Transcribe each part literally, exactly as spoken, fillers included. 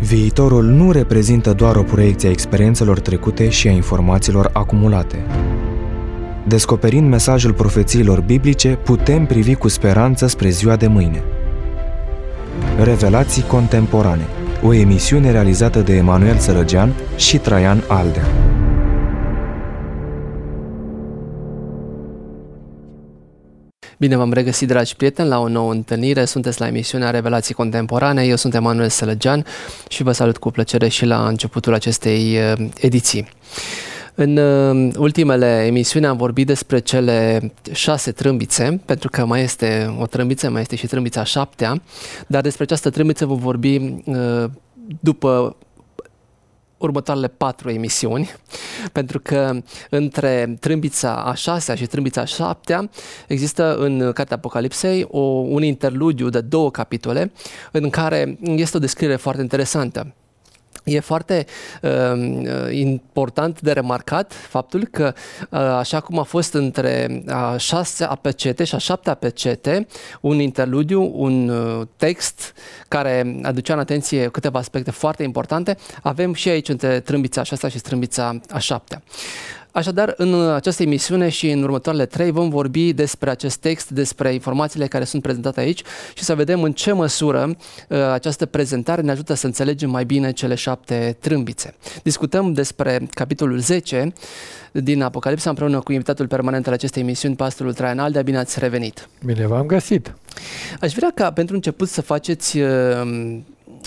Viitorul nu reprezintă doar o proiecție a experiențelor trecute și a informațiilor acumulate. Descoperind mesajul profețiilor biblice, putem privi cu speranță spre ziua de mâine. Revelații contemporane, o emisiune realizată de Emanuel Sărăgean și Traian Aldea. Bine v-am regăsit, dragi prieteni, la o nouă întâlnire. Sunteți la emisiunea Revelații Contemporane. Eu sunt Emanuel Sărăgean și vă salut cu plăcere și la începutul acestei ediții. În ultimele emisiuni am vorbit despre cele șase trâmbițe, pentru că mai este o trâmbiță, mai este și trâmbița a șaptea, dar despre această trâmbiță vom vorbi după următoarele patru emisiuni, pentru că între trâmbița a șasea și trâmbița a șaptea există în Cartea Apocalipsei o, un interludiu de două capitole în care este o descriere foarte interesantă. E foarte uh, important de remarcat faptul că, uh, așa cum a fost între a șasea pecete și a șaptea pecete, un interludiu, un uh, text care aducea în atenție câteva aspecte foarte importante, avem și aici între trâmbița a șasea și trâmbița a șaptea. Așadar, în această emisiune și în următoarele trei vom vorbi despre acest text, despre informațiile care sunt prezentate aici și să vedem în ce măsură uh, această prezentare ne ajută să înțelegem mai bine cele șapte trâmbițe. Discutăm despre capitolul zece din Apocalipsa împreună cu invitatul permanent al acestei emisiuni, pastorul Traian Aldea. Bine ați revenit! Bine v-am găsit! Aș vrea ca pentru început să faceți uh,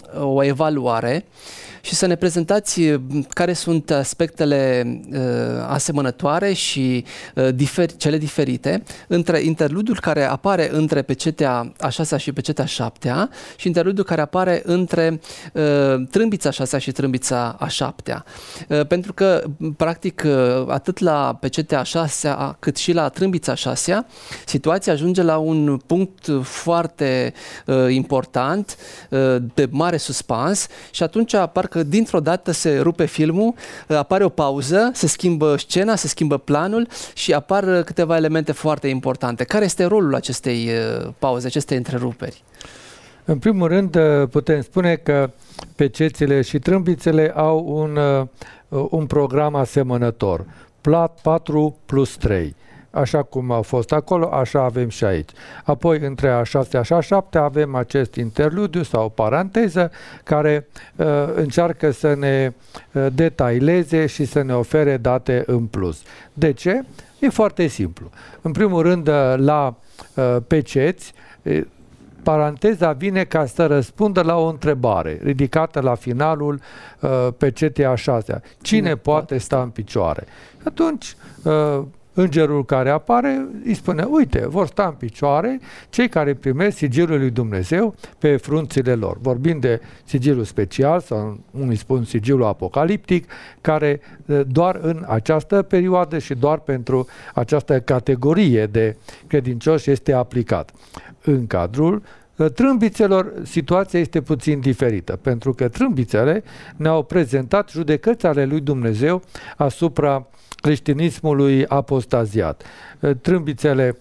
o evaluare și să ne prezentați care sunt aspectele uh, asemănătoare și uh, difer- cele diferite între interludiul care apare între pecetea a șasea și pecetea a șaptea și interludiul care apare între uh, trâmbița a șasea și trâmbița a șaptea. Uh, pentru că, practic, uh, atât la pecetea a șasea cât și la trâmbița a șasea, situația ajunge la un punct foarte uh, important, uh, de mare suspans și atunci apar că dintr-o dată se rupe filmul, apare o pauză, se schimbă scena, se schimbă planul și apar câteva elemente foarte importante. Care este rolul acestei pauze, acestei întreruperi? În primul rând, putem spune că pecețile și trâmbițele au un, un program asemănător. patru plus trei. Așa cum a fost acolo, așa avem și aici. Apoi, între a șasea și a șaptea avem acest interludiu sau paranteză care uh, încearcă să ne uh, detaileze și să ne ofere date în plus. De ce? E foarte simplu. În primul rând, uh, la uh, peceți, uh, paranteza vine ca să răspundă la o întrebare ridicată la finalul uh, pecetei a șasea. Cine poate sta în picioare? Atunci, uh, îngerul care apare îi spune, uite, vor sta în picioare cei care primesc sigilul lui Dumnezeu pe frunțile lor. Vorbim de sigilul special, sau unii spun sigilul apocaliptic, care doar în această perioadă și doar pentru această categorie de credincioși este aplicat. În cadrul trâmbițelor, situația este puțin diferită, pentru că trâmbițele ne-au prezentat judecăți ale lui Dumnezeu asupra creștinismului apostaziat. Trâmbițele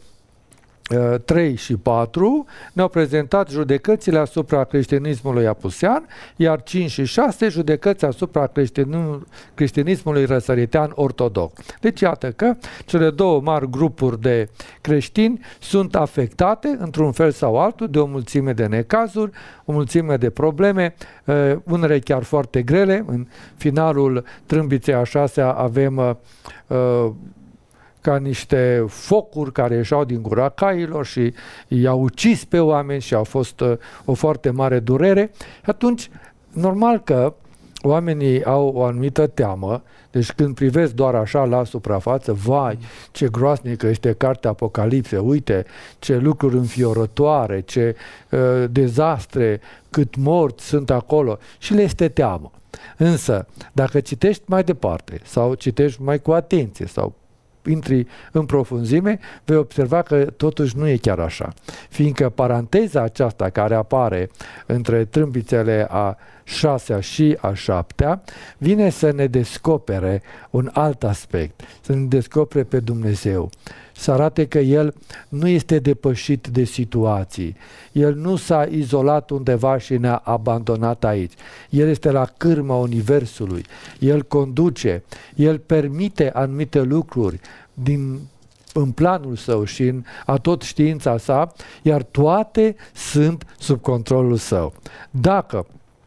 trei și patru ne-au prezentat judecățile asupra creștinismului apusean, iar cinci și șase judecăți asupra creștinismului răsăritean ortodox. Deci iată că cele două mari grupuri de creștini sunt afectate într-un fel sau altul de o mulțime de necazuri, o mulțime de probleme, unele chiar foarte grele. În finalul trâmbiței a șasea avem uh, ca niște focuri care ieșeau din gura cailor și i-au ucis pe oameni și a fost uh, o foarte mare durere. Atunci, normal că oamenii au o anumită teamă, deci când privesc doar așa la suprafață, vai, ce groasnică este cartea Apocalipse, uite, ce lucruri înfiorătoare, ce uh, dezastre, cât morți sunt acolo și le este teamă. Însă, dacă citești mai departe sau citești mai cu atenție sau intri în profunzime, vei observa că totuși nu e chiar așa. Fiindcă paranteza aceasta care apare între trâmbițele a șasea și a șaptea vine să ne descopere un alt aspect, să ne descopere pe Dumnezeu. să arate că el nu este depășit de situații. El nu s-a izolat undeva și ne-a abandonat aici. El este la cârma universului. El conduce. El permite anumite lucruri din în planul său și în atot știința sa, iar toate sunt sub controlul său. Dacă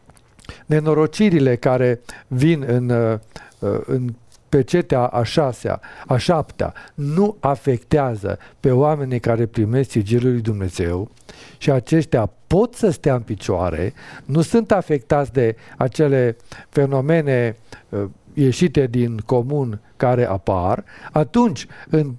nenorocirile care vin în, în pecetea a șasea, a șaptea, nu afectează pe oamenii care primesc sigilul lui Dumnezeu și aceștia pot să stea în picioare, nu sunt afectați de acele fenomene uh, ieșite din comun care apar, atunci, în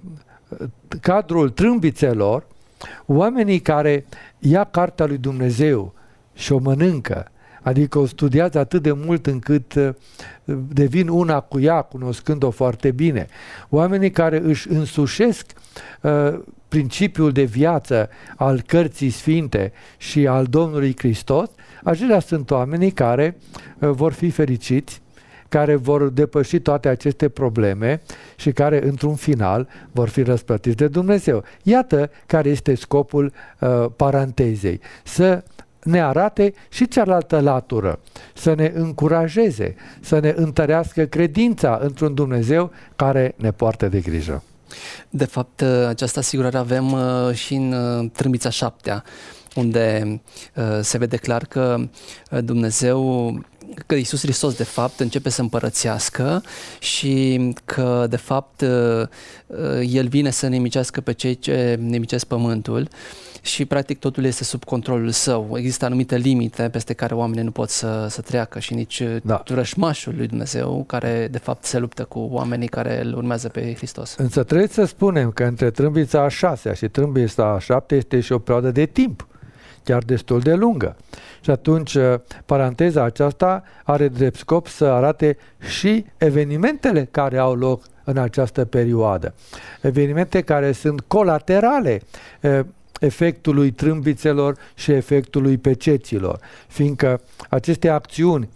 cadrul trâmbițelor, oamenii care ia cartea lui Dumnezeu și o mănâncă, adică o studiază atât de mult încât uh, devin una cu ea, cunoscând-o foarte bine. Oamenii care își însușesc uh, principiul de viață al cărții sfinte și al Domnului Hristos, aceștia sunt oamenii care uh, vor fi fericiți, care vor depăși toate aceste probleme și care, într-un final, vor fi răsplătiți de Dumnezeu. Iată care este scopul uh, parantezei. Să ne arate și cealaltă latură, să ne încurajeze, să ne întărească credința într-un Dumnezeu care ne poartă de grijă. De fapt, această asigurare avem uh, și în uh, Trâmbița șaptea, unde uh, se vede clar că uh, Dumnezeu, că Iisus Hristos de fapt începe să împărățească și că de fapt uh, El vine să nimicească pe cei ce nimicesc pământul și practic totul este sub controlul său. Există anumite limite peste care oamenii nu pot să, să treacă și nici da. Rășmașul lui Dumnezeu, care de fapt se luptă cu oamenii care îl urmează pe Hristos. Însă trebuie să spunem că între trâmbița a șasea și trâmbița a șaptea este și o perioadă de timp, chiar destul de lungă. Și atunci paranteza aceasta are drept scop să arate și evenimentele care au loc în această perioadă. Evenimente care sunt colaterale efectului trâmbițelor și efectului peceților, fiindcă aceste acțiuni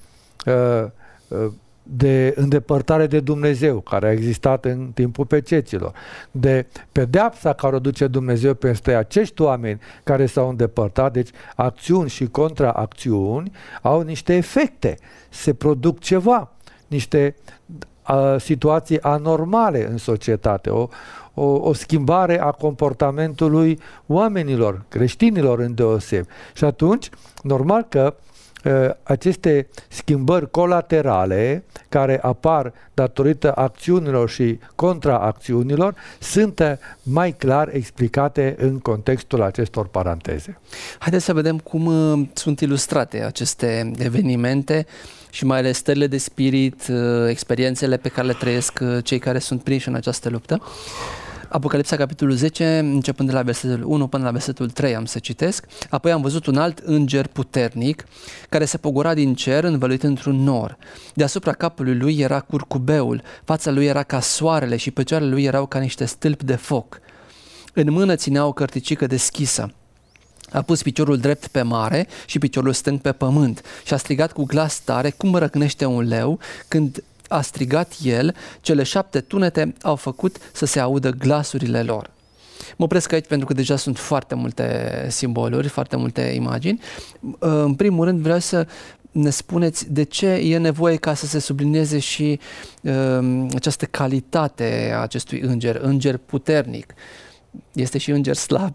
de îndepărtare de Dumnezeu, care a existat în timpul peceților, de pedeapsa care o duce Dumnezeu peste acești oameni care s-au îndepărtat, deci acțiuni și contraacțiuni au niște efecte, se produc ceva, niște uh, situații anormale în societate, o, o, o schimbare a comportamentului oamenilor, creștinilor îndeoseb. Și atunci, normal că aceste schimbări colaterale care apar datorită acțiunilor și contraacțiunilor sunt mai clar explicate în contextul acestor paranteze. Haideți să vedem cum sunt ilustrate aceste evenimente și mai ales stările de spirit, experiențele pe care le trăiesc cei care sunt prinși în această luptă. Apocalipsa, capitolul zece, începând de la versetul unu până la versetul trei, am să citesc. Apoi am văzut un alt înger puternic care se pogora din cer învăluit într-un nor. Deasupra capului lui era curcubeul, fața lui era ca soarele și picioarele lui erau ca niște stâlpi de foc. În mână ținea o cărticică deschisă. A pus piciorul drept pe mare și piciorul stâng pe pământ și a strigat cu glas tare cum răcnește un leu. Când a strigat el, cele șapte tunete au făcut să se audă glasurile lor. Mă opresc aici pentru că deja sunt foarte multe simboluri, foarte multe imagini. În primul rând vreau să ne spuneți de ce e nevoie ca să se sublinieze și uh, această calitate a acestui înger, înger puternic. Este și înger slab.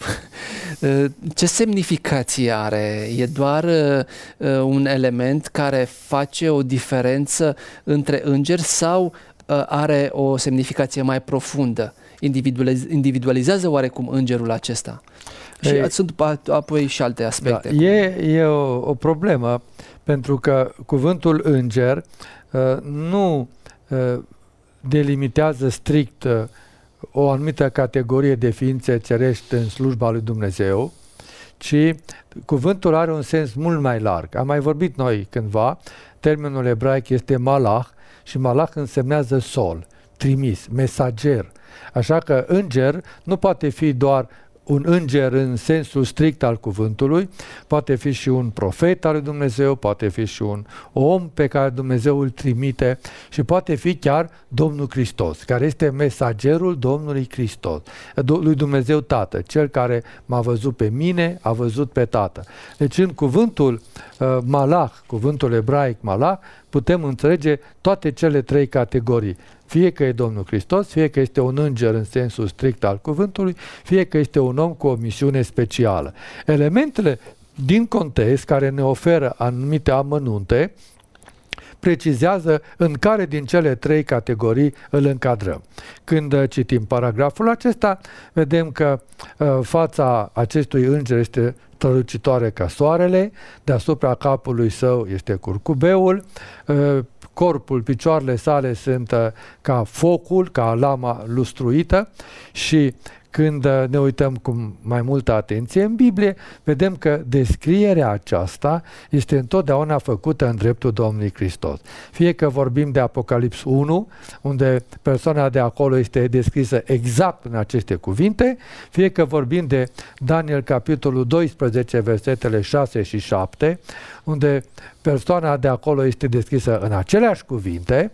Ce semnificație are? E doar uh, un element care face o diferență între îngeri sau uh, are o semnificație mai profundă? Individualiz- individualizează oarecum îngerul acesta? Și Ei, sunt apoi și alte aspecte. Da, e e o, o problemă, pentru că cuvântul înger uh, nu uh, delimitează strict uh, o anumită categorie de ființe cerești în slujba lui Dumnezeu, ci cuvântul are un sens mult mai larg. Am mai vorbit noi cândva, termenul ebraic este malach și malach însemnează sol, trimis, mesager. Așa că înger nu poate fi doar un înger în sensul strict al cuvântului, poate fi și un profet al lui Dumnezeu, poate fi și un om pe care Dumnezeu îl trimite și poate fi chiar Domnul Hristos, care este mesagerul Domnului Hristos, lui Dumnezeu Tată, cel care m-a văzut pe mine, a văzut pe Tată. Deci în cuvântul uh, malach, cuvântul ebraic malach, putem înțelege toate cele trei categorii. Fie că e Domnul Hristos, fie că este un înger în sensul strict al cuvântului, fie că este un om cu o misiune specială. Elementele din context care ne oferă anumite amănunte precizează în care din cele trei categorii îl încadrăm. Când citim paragraful acesta, vedem că uh, fața acestui înger este strălucitoare ca soarele, deasupra capului său este curcubeul, uh, corpul, picioarele sale sunt uh, ca focul, ca lama lustruită și când ne uităm cu mai multă atenție în Biblie, vedem că descrierea aceasta este întotdeauna făcută în dreptul Domnului Hristos. Fie că vorbim de Apocalips unu, unde persoana de acolo este descrisă exact în aceste cuvinte, fie că vorbim de Daniel capitolul doisprezece, versetele șase și șapte, unde persoana de acolo este descrisă în aceleași cuvinte.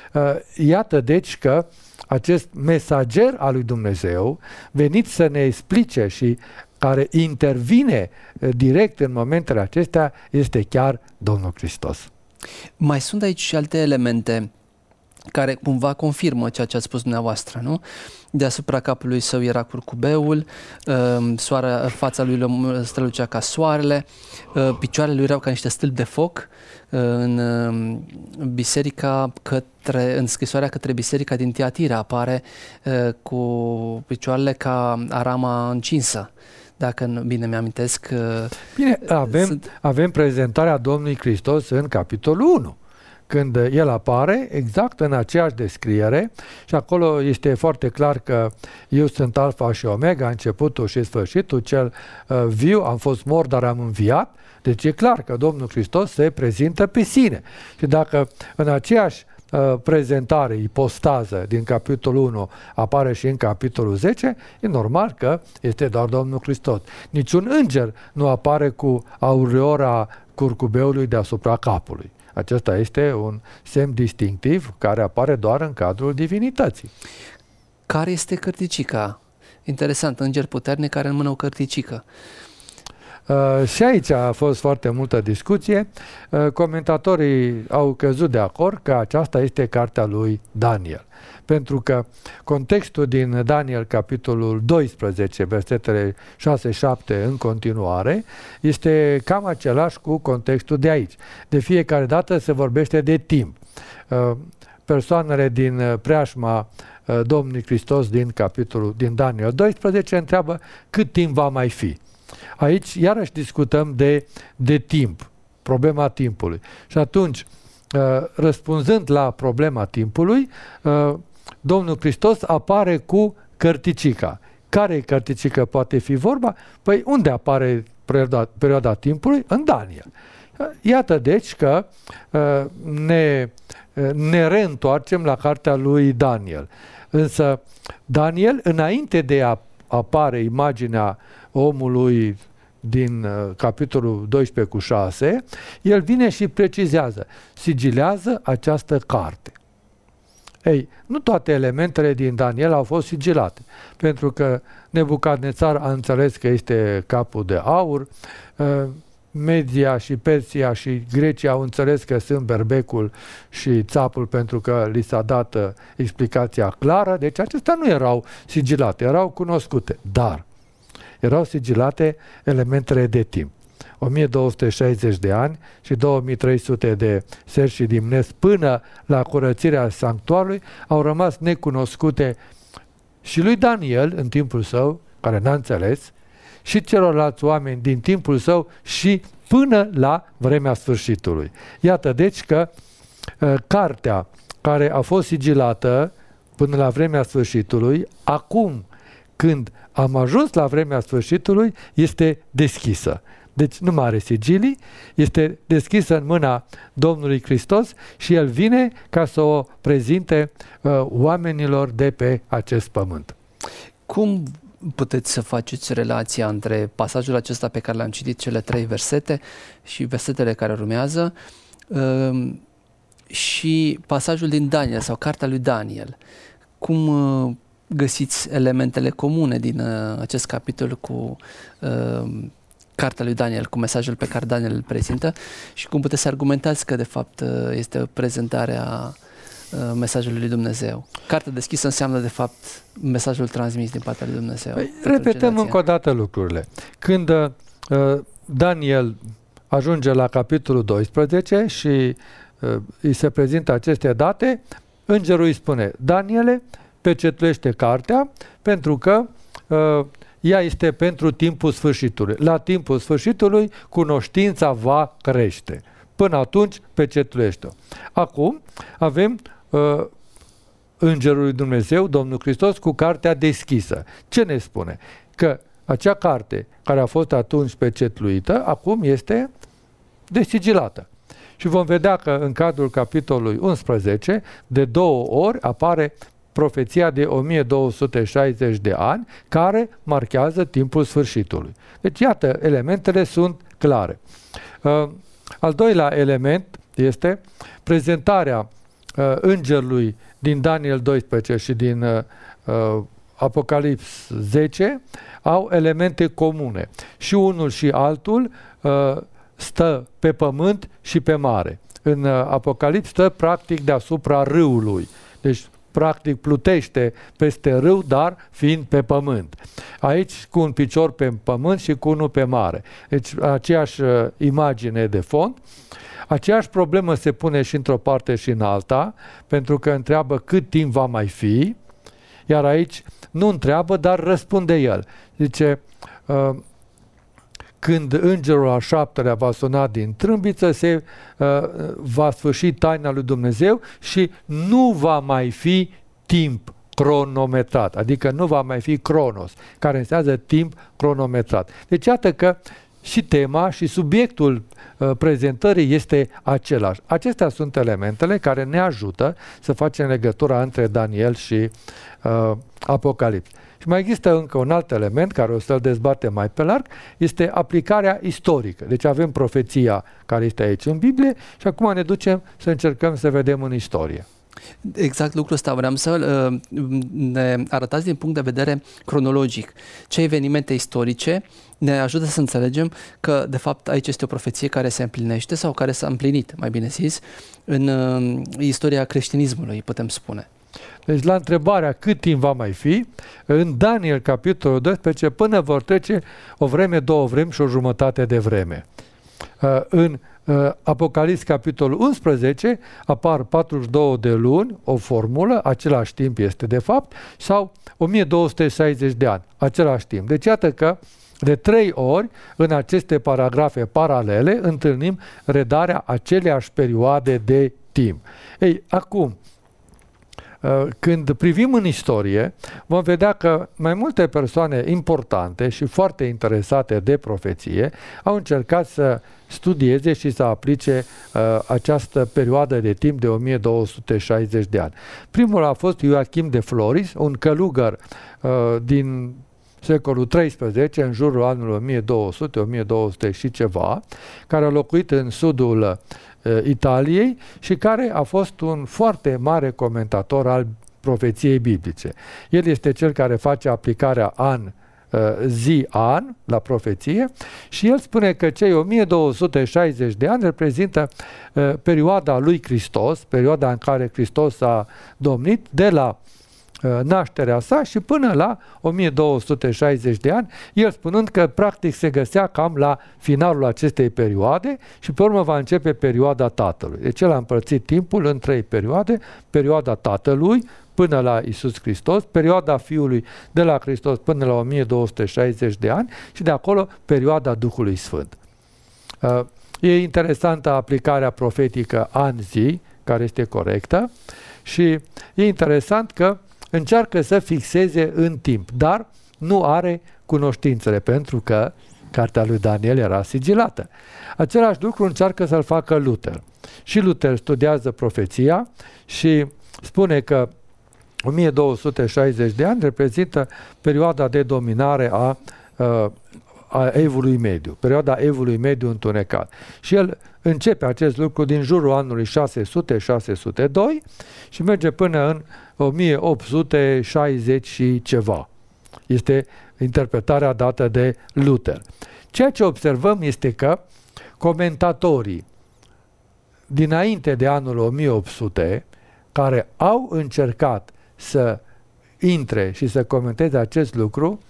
Iată deci că acest mesager al lui Dumnezeu, venit să ne explice și care intervine direct în momentele acestea, este chiar Domnul Hristos. Mai sunt aici și alte elemente care cumva confirmă ceea ce ați spus dumneavoastră, nu? Deasupra capului său era curcubeul, soarea, fața lui strălucea ca soarele, picioarele lui erau ca niște stâlpi de foc. În biserica către, în scrisoarea către biserica din Tiatira apare cu picioarele ca arama încinsă. Dacă bine mi-amintesc. Bine, avem, sunt... avem prezentarea Domnului Hristos în capitolul unu. Când el apare exact în aceeași descriere și acolo este foarte clar că eu sunt Alfa și Omega, începutul și sfârșitul, cel uh, viu, am fost mort, dar am înviat. Deci e clar că Domnul Hristos se prezintă pe sine. Și dacă în aceeași uh, prezentare, ipostază din capitolul unu apare și în capitolul zece, e normal că este doar Domnul Hristos. Niciun înger nu apare cu aureora curcubeului deasupra capului. Acesta este un semn distinctiv care apare doar în cadrul divinității. Care este cărticica? Interesant, înger puternic care în mână o cărticică. Uh, și aici a fost foarte multă discuție. Uh, comentatorii au căzut de acord că aceasta este cartea lui Daniel. Pentru că contextul din Daniel, capitolul doisprezece, versetele șase șapte în continuare, este cam același cu contextul de aici. De fiecare dată se vorbește de timp. Uh, persoanele din preajma uh, Domnului Hristos din capitolul din Daniel doisprezece întreabă cât timp va mai fi. Aici iarăși discutăm de, de timp, problema timpului. Și atunci, răspunzând la problema timpului, Domnul Hristos apare cu cărticica. Care cărticică poate fi vorba? Păi unde apare perioada, perioada timpului? În Daniel. Iată deci că ne, ne reîntoarcem la cartea lui Daniel. Însă Daniel, înainte de a apare imaginea omului din uh, capitolul doisprezece cu șase, el vine și precizează, sigilează această carte. Ei, nu toate elementele din Daniel au fost sigilate, pentru că Nebucadnețar a înțeles că este capul de aur, uh, Media și Persia și Grecia au înțeles că sunt berbecul și țapul pentru că li s-a dat uh, explicația clară, deci acestea nu erau sigilate, erau cunoscute, dar erau sigilate elementele de timp. o mie două sute șaizeci de ani și două mii trei sute de seri și dimnesc până la curățirea sanctuarului au rămas necunoscute și lui Daniel în timpul său, care n-a înțeles, și celorlalți oameni din timpul său și până la vremea sfârșitului. Iată deci că uh, cartea care a fost sigilată până la vremea sfârșitului, acum când am ajuns la vremea sfârșitului, este deschisă. Deci nu mai are sigilii, este deschisă în mâna Domnului Hristos și El vine ca să o prezinte uh, oamenilor de pe acest pământ. Cum puteți să faceți relația între pasajul acesta pe care l-am citit, cele trei versete, și versetele care urmează, uh, și pasajul din Daniel sau cartea lui Daniel. Cum uh, găsiți elementele comune din uh, acest capitol cu uh, cartea lui Daniel, cu mesajul pe care Daniel îl prezintă, și cum puteți să argumentați că de fapt uh, este o prezentare a uh, mesajului lui Dumnezeu? Cartea deschisă înseamnă de fapt mesajul transmis din partea lui Dumnezeu. Păi, repetăm încă o dată lucrurile. Când uh, Daniel ajunge la capitolul doisprezece și uh, îi se prezintă aceste date, îngerul îi spune: Daniele, pecetluiește cartea, pentru că uh, ea este pentru timpul sfârșitului. La timpul sfârșitului cunoștința va crește. Până atunci pecetluiește-o. Acum avem uh, îngerul lui Dumnezeu, Domnul Hristos, cu cartea deschisă. Ce ne spune? Că acea carte care a fost atunci pecetluită, acum este desigilată. Și vom vedea că în cadrul capitolului unsprezece, de două ori apare profeția de o mie două sute șaizeci de ani, care marchează timpul sfârșitului. Deci, iată, elementele sunt clare. Uh, al doilea element este prezentarea uh, îngerului din Daniel doisprezece și din uh, uh, Apocalips zece, au elemente comune. Și unul și altul uh, stă pe pământ și pe mare. În uh, Apocalips stă practic deasupra râului. Deci, practic plutește peste râu, dar fiind pe pământ. Aici cu un picior pe pământ și cu unul pe mare. Deci aceeași uh, imagine de fond. Aceeași problemă se pune și într-o parte și în alta, pentru că întreabă cât timp va mai fi, iar aici nu întreabă, dar răspunde el. Zice, uh, când îngerul al șaptelea va suna din trâmbiță, se uh, va sfârși taina lui Dumnezeu și nu va mai fi timp cronometrat, adică nu va mai fi cronos, care înseamnă timp cronometrat. Deci iată că și tema și subiectul uh, prezentării este același. Acestea sunt elementele care ne ajută să facem legătura între Daniel și uh, Apocalips. Și mai există încă un alt element care o să-l dezbatem mai pe larg, este aplicarea istorică. Deci avem profeția care este aici în Biblie și acum ne ducem să încercăm să vedem în istorie. Exact lucrul ăsta vreau să uh, ne arătați din punct de vedere cronologic. Ce evenimente istorice ne ajută să înțelegem că de fapt aici este o profeție care se împlinește sau care s-a împlinit, mai bine zis, în uh, istoria creștinismului, putem spune. Deci la întrebarea cât timp va mai fi, în Daniel capitolul doisprezece, până vor trece o vreme, două vremi și o jumătate de vreme. Uh, în uh, Apocalips capitolul unsprezece apar patruzeci și două de luni, o formulă, același timp este de fapt, sau o mie două sute șaizeci de ani, același timp. Deci iată că de trei ori în aceste paragrafe paralele întâlnim redarea aceleași perioade de timp. Ei, acum, când privim în istorie, vom vedea că mai multe persoane importante și foarte interesate de profeție au încercat să studieze și să aplice uh, această perioadă de timp de o mie două sute șaizeci de ani. Primul a fost Ioachim de Floris, un călugăr uh, din secolul treisprezece, în jurul anului o mie două sute, o mie două sute și ceva, care a locuit în sudul uh, Italiei și care a fost un foarte mare comentator al profeției biblice. El este cel care face aplicarea an uh, zi-an la profeție și el spune că cei o mie două sute șaizeci de ani reprezintă uh, perioada lui Hristos, perioada în care Hristos a domnit de la nașterea sa și până la o mie două sute șaizeci de ani, el spunând că practic se găsea cam la finalul acestei perioade și pe urmă va începe perioada Tatălui. Deci el a împărțit timpul în trei perioade: perioada Tatălui până la Iisus Hristos, perioada Fiului de la Hristos până la o mie două sute șaizeci de ani și de acolo perioada Duhului Sfânt. E interesantă aplicarea profetică an-zi, care este corectă, și e interesant că încearcă să fixeze în timp, dar nu are cunoștințele, pentru că cartea lui Daniel era sigilată. Același lucru încearcă să-l facă Luther. Și Luther studiază profeția și spune că o mie două sute șaizeci de ani reprezintă perioada de dominare a, a Evului Mediu, perioada Evului Mediu întunecat. Și el începe acest lucru din jurul anului șase sute șase sute doi și merge până în o mie opt sute șaizeci și ceva. Este interpretarea dată de Luther. Ceea ce observăm este că comentatorii dinainte de anul o mie opt sute, care au încercat să intre și să comenteze acest lucru,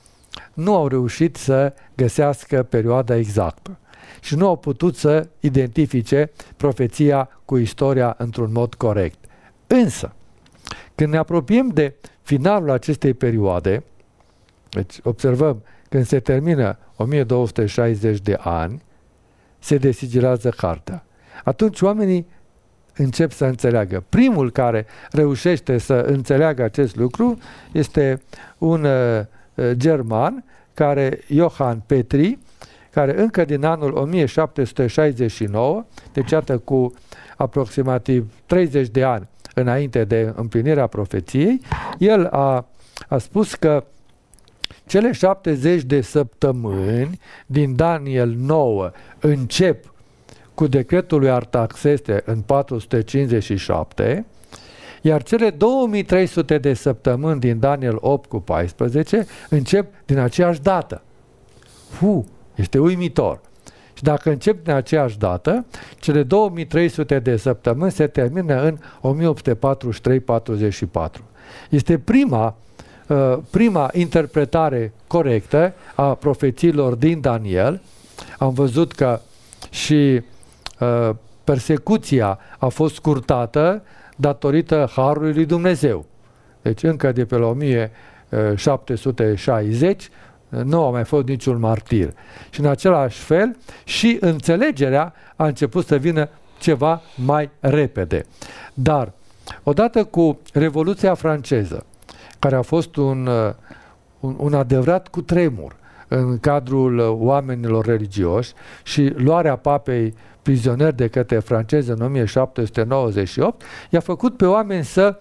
nu au reușit să găsească perioada exactă și nu au putut să identifice profeția cu istoria într-un mod corect. Însă, când ne apropiem de finalul acestei perioade, deci observăm, când se termină o mie două sute șaizeci de ani, se desigilează cartea. Atunci oamenii încep să înțeleagă. Primul care reușește să înțeleagă acest lucru este un uh, german, care, Johann Petri, care încă din anul o mie șapte sute șaizeci și nouă, deci iată cu aproximativ treizeci de ani înainte de împlinirea profeției, el a, a spus că cele șaptezeci de săptămâni din Daniel nouă încep cu decretul lui Artaxerxes în patru sute cincizeci și șapte, iar cele două mii trei sute de săptămâni din Daniel opt cu paisprezece încep din aceeași dată. Fu, este uimitor. Și dacă încep din aceeași dată, cele două mii trei sute de săptămâni se termină în o mie opt sute patruzeci și trei patruzeci și patru. Este prima Uh, prima interpretare corectă a profețiilor din Daniel. Am văzut că și uh, persecuția a fost scurtată datorită harului lui Dumnezeu. Deci încă de pe la o mie șapte sute șaizeci nu a mai fost niciun martir. Și în același fel și înțelegerea a început să vină ceva mai repede. Dar odată cu Revoluția franceză, care a fost un, un, un adevărat cutremur în cadrul oamenilor religioși și luarea papei prizonier de către francezi în o mie șapte sute nouăzeci și opt, i-a făcut pe oameni să,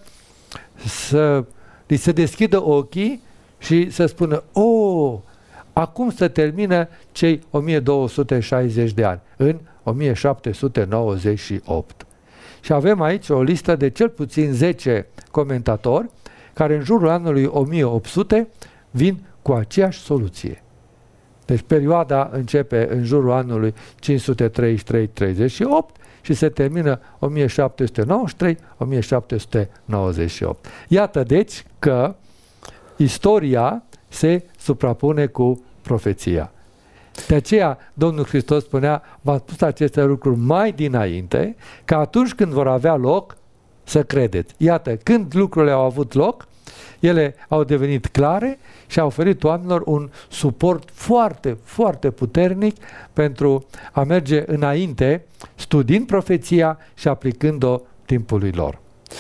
să li se deschidă ochii și să spună: oh, acum se termină cei o mie două sute șaizeci de ani, în o mie șapte sute nouăzeci și opt. Și avem aici o listă de cel puțin zece comentatori care în jurul anului o mie opt sute vin cu aceeași soluție. Deci perioada începe în jurul anului cinci sute treizeci și trei treizeci și opt și se termină o mie șapte sute nouăzeci și trei o mie șapte sute nouăzeci și opt. Iată deci că istoria se suprapune cu profeția. De aceea Domnul Hristos spunea: v-am spus aceste lucruri mai dinainte, că atunci când vor avea loc, să credeți. Iată, când lucrurile au avut loc, ele au devenit clare și au oferit oamenilor un suport foarte, foarte puternic pentru a merge înainte, studiind profeția și aplicând-o timpului lor.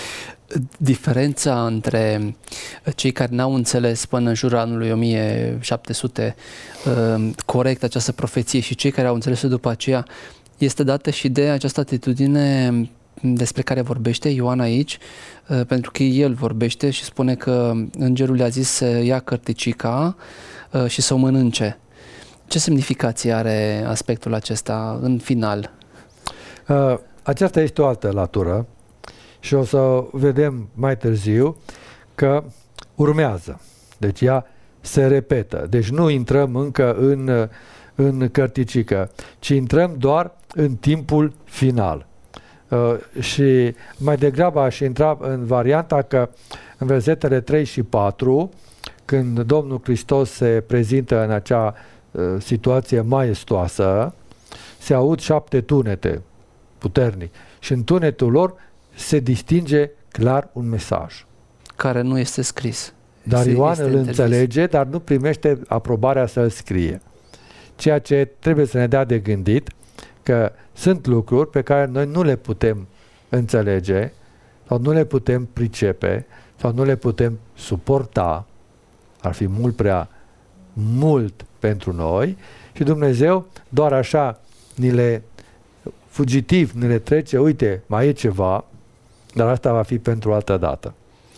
Diferența între cei care n-au înțeles până în jurul anului o mie șapte sute uh, corect această profeție și cei care au înțeles-o după aceea este dată și de această atitudine despre care vorbește Ioan aici, uh, pentru că el vorbește și spune că îngerul i-a zis să ia cărticica uh, și să o mănânce. Ce semnificație are aspectul acesta în final? Uh, aceasta este o altă latură și o să vedem mai târziu că urmează. Deci ea se repetă. Deci nu intrăm încă în, în cărticică, ci intrăm doar în timpul final. Uh, și mai degrabă aș intra în varianta că în versetele trei și patru, când Domnul Hristos se prezintă în acea uh, situație maestoasă, se aud șapte tunete puternic și în tunetul lor se distinge clar un mesaj. Care nu este scris. Dar este, Ioan este îl interzis. înțelege, dar nu primește aprobarea să-l scrie. Ceea ce trebuie să ne dea de gândit că sunt lucruri pe care noi nu le putem înțelege sau nu le putem pricepe sau nu le putem suporta. Ar fi mult prea mult pentru noi și Dumnezeu doar așa ni le fugitiv, ni le trece: uite, mai e ceva, dar asta va fi pentru altă dată.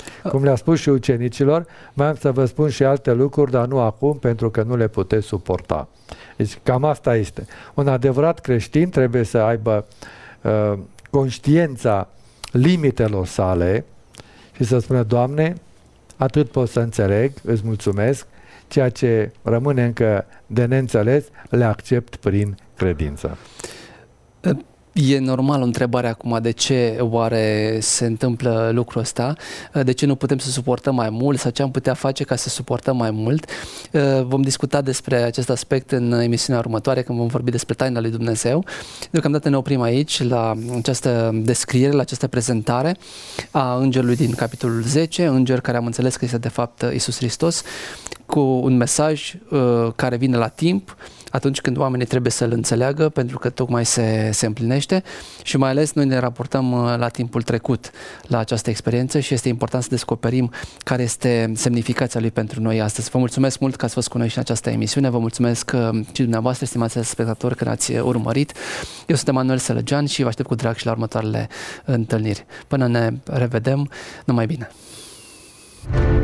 Cum le-a spus și ucenicilor, mai am să vă spun și alte lucruri, dar nu acum, pentru că nu le puteți suporta. Deci cam asta este. Un adevărat creștin trebuie să aibă uh, conștiința limitelor sale și să spună, Doamne, atât pot să înțeleg, îți mulțumesc, ceea ce rămâne încă de neînțeles, le accept prin credință. E normal o întrebare acum, de ce oare se întâmplă lucrul ăsta, de ce nu putem să suportăm mai mult sau ce am putea face ca să suportăm mai mult. Vom discuta despre acest aspect în emisiunea următoare, când vom vorbi despre taina lui Dumnezeu. Deocamdată ne oprim aici la această descriere, la această prezentare a îngerului din capitolul zece, înger care am înțeles că este de fapt Iisus Hristos, cu un mesaj uh, care vine la timp, atunci când oamenii trebuie să-l înțeleagă, pentru că tocmai se, se împlinește și mai ales noi ne raportăm uh, la timpul trecut, la această experiență și este important să descoperim care este semnificația lui pentru noi astăzi. Vă mulțumesc mult că ați fost cu noi și în această emisiune, vă mulțumesc uh, și dumneavoastră, stimați spectatori, că ne-ați urmărit. Eu sunt Emanuel Sălăgean și vă aștept cu drag și la următoarele întâlniri. Până ne revedem, numai bine!